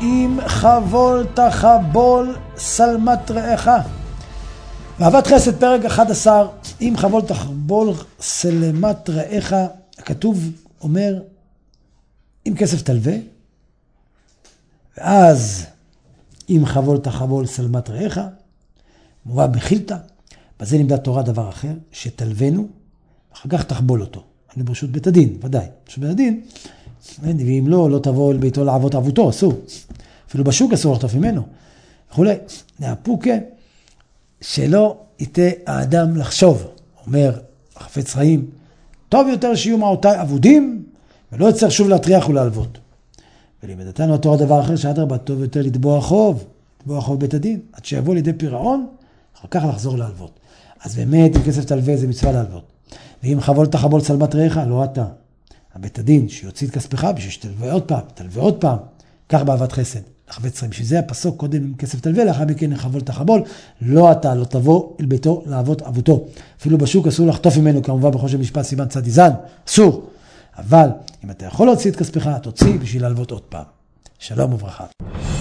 אם חבול תחבול סלמת רעך. ואהבת חסד פרק 11, אם חבול תחבול סלמת רעך, הכתוב אומר, אם כסף תלווה, ואז אם חבול תחבול סלמת רעך, מובא בחילתא, בזה לימדה תורה דבר אחר, שתלוונו, אחר כך תחבול אותו. אני ברשות בית הדין, ודאי. ברשות בית הדין, ואם לא תבוא אל ביתו לעבוד עבותו, אסור. אפילו בשוק אסור לחטוף ממנו. וכולי. נאפוקה, שלא יתה האדם לחשוב, אומר החפץ חיים, טוב יותר שיהיו מעותיי עבודים, ולא יצטרך שוב להטריח ולהלוות. ולימדתנו התורה דבר אחר, שאדרבה טוב יותר לתבוע חוב בית הדין, עד שיבוא לידי פירעון, אחר כך לחזור להלוות. אז באמת, אם כסף תלווה, זה מצווה להלוות. ואם חבול תחבול סלמת רעך, לא אתה. הבית הדין שיוציא את כספך, בשביל שתלווה עוד פעם, כך באהבת חסד. לחפץ חיים, שזה הפסוק קודם עם כסף תלווה, לאחר מכן חבול תחבול, לא אתה, לא תבוא אל ביתו לעבוד עבותו. אפילו בשוק אסור לחטוף ממנו, כמובן בחושן משפט סימן צד איזן, אסור. אבל אם אתה יכול להוציא את כספך, תוציא בשביל להלוות עוד פעם. שלום וברכה.